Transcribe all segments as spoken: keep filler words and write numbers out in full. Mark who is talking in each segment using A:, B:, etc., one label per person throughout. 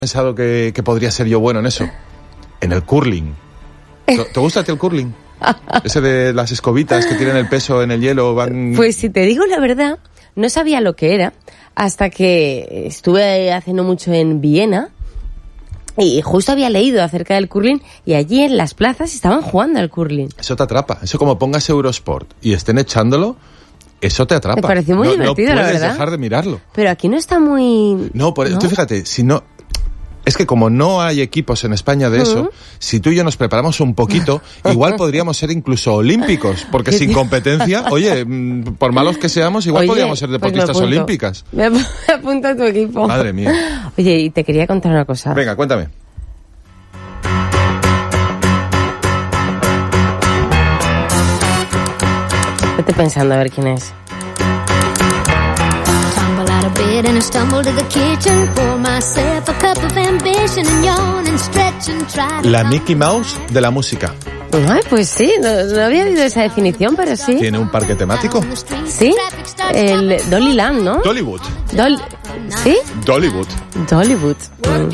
A: pensado que, que podría ser yo bueno en eso? En el curling. ¿Te, te gusta a ti el curling? Ese de las escobitas que tienen el peso en el hielo, van...
B: Pues si te digo la verdad, no sabía lo que era hasta que estuve hace no mucho en Viena y justo había leído acerca del curling y allí en las plazas estaban jugando al curling.
A: Eso te atrapa. Eso como pongas Eurosport y estén echándolo, eso te atrapa.
B: Me pareció muy
A: no,
B: divertido,
A: no
B: la verdad.
A: No puedes dejar de mirarlo.
B: Pero aquí no está muy...
A: No, por,
B: ¿no?
A: Tú fíjate, si no... Es que como no hay equipos en España de eso, uh-huh. si tú y yo nos preparamos un poquito, igual podríamos ser incluso olímpicos, porque sin competencia, oye, por malos que seamos, igual oye, podríamos ser deportistas
B: pues
A: olímpicas.
B: Me apunto a tu equipo.
A: Madre mía.
B: Oye, y te quería contar una cosa.
A: Venga, cuéntame.
B: Estoy pensando a ver quién es. And I stumbled to the kitchen, pour myself a cup of ambition and yawn and stretch and try.
A: La Mickey Mouse de la música.
B: Ay, pues sí, no, no había oído esa definición, pero sí.
A: ¿Tiene un parque temático?
B: Sí, el Dollyland, ¿no?
A: Dollywood.
B: Dol... ¿Sí?
A: Dollywood.
B: Dollywood. Mm.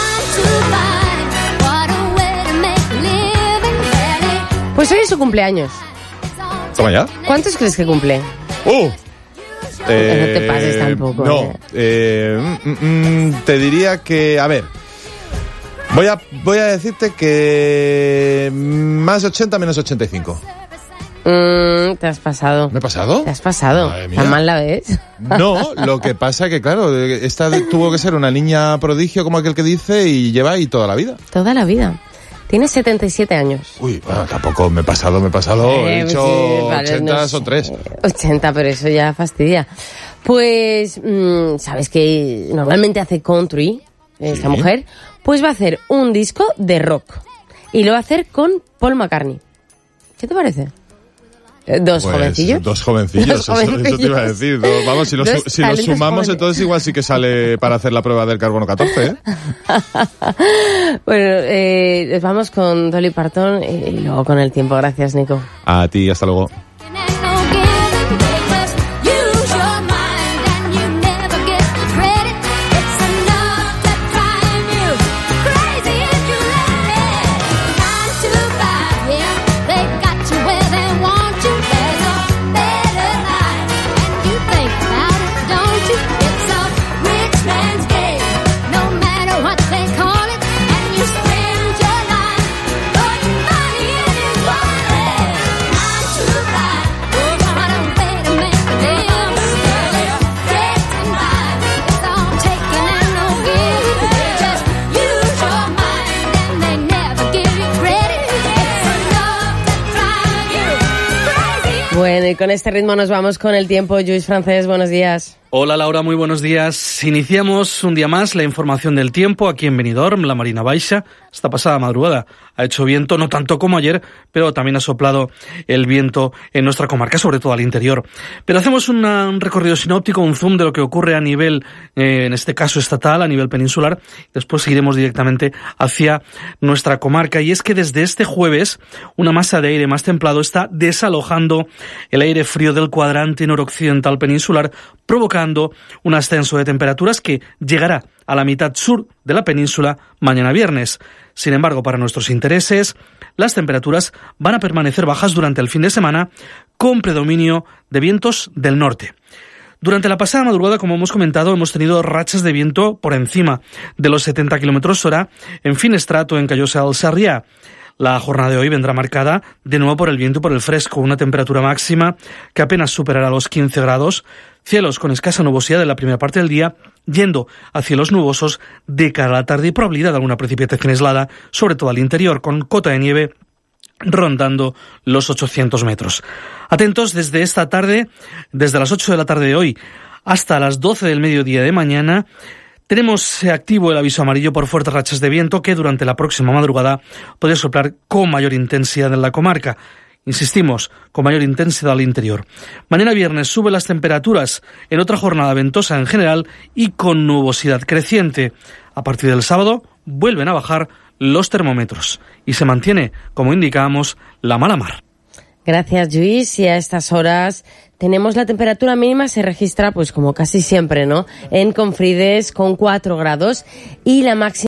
B: Pues hoy es su cumpleaños.
A: ¿Toma ya?
B: ¿Cuántos crees que cumple?
A: ¡Uh!
B: Eh, no te pases tampoco.
A: No,
B: eh.
A: Eh, mm, mm, te diría que, a ver, voy a voy a decirte que más ochenta menos ochenta y cinco.
B: Mm, te has pasado.
A: ¿Me he pasado?
B: Te has pasado. ¿Tan mal la ves?
A: No, lo que pasa que, claro, esta tuvo que ser una niña prodigio como aquel que dice y lleva ahí toda la vida.
B: Toda la vida. Tiene setenta y siete años.
A: Uy, bueno, tampoco me he pasado, me he pasado. Eh, he dicho sí, vale, ochenta no, son tres.
B: ochenta, pero eso ya fastidia. Pues, mmm, ¿sabes que normalmente hace country esta sí. mujer? Pues va a hacer un disco de rock. Y lo va a hacer con Paul McCartney. ¿Qué te parece? Dos
A: pues,
B: jovencicos.
A: Dos jovencillos, dos jovencillos. Eso, eso te iba a decir. Dos, vamos, si los si lo sumamos, jóvenes. Entonces igual sí que sale para hacer la prueba del carbono catorce, ¿eh?
B: Bueno, eh, nos vamos con Dolly Parton y luego con el tiempo. Gracias, Nico.
A: A ti, hasta luego.
B: Bueno, y con este ritmo nos vamos con el tiempo. Lluís Francés, buenos días.
C: Hola Laura, muy buenos días. Iniciamos un día más la información del tiempo aquí en Benidorm, la Marina Baixa. Esta pasada madrugada ha hecho viento, no tanto como ayer, pero también ha soplado el viento en nuestra comarca, sobre todo al interior. Pero hacemos una, un recorrido sinóptico, un zoom de lo que ocurre a nivel, eh, en este caso estatal, a nivel peninsular. Después seguiremos directamente hacia nuestra comarca. Y es que desde este jueves, una masa de aire más templado está desalojando el aire frío del cuadrante noroccidental peninsular, provocando un ascenso de temperaturas que llegará a la mitad sur de la península mañana viernes. Sin embargo, para nuestros intereses, las temperaturas van a permanecer bajas durante el fin de semana, con predominio de vientos del norte. Durante la pasada madrugada, como hemos comentado, hemos tenido rachas de viento por encima de los setenta kilómetros hora en Finestrato, en Callosa del Sarriá. La jornada de hoy vendrá marcada de nuevo por el viento y por el fresco, una temperatura máxima que apenas superará los quince grados, cielos con escasa nubosidad en la primera parte del día, yendo a cielos nubosos de cara a la tarde y probabilidad de alguna precipitación aislada, sobre todo al interior, con cota de nieve rondando los ochocientos metros. Atentos desde esta tarde, desde las ocho de la tarde de hoy hasta las doce del mediodía de mañana. Tenemos activo el aviso amarillo por fuertes rachas de viento que durante la próxima madrugada podría soplar con mayor intensidad en la comarca. Insistimos, con mayor intensidad al interior. Mañana viernes suben las temperaturas en otra jornada ventosa en general y con nubosidad creciente. A partir del sábado vuelven a bajar los termómetros y se mantiene, como indicábamos, la mala mar.
B: Gracias, Lluís. Y a estas horas tenemos la temperatura mínima, se registra pues como casi siempre, ¿no? En Confrides con cuatro grados y la máxima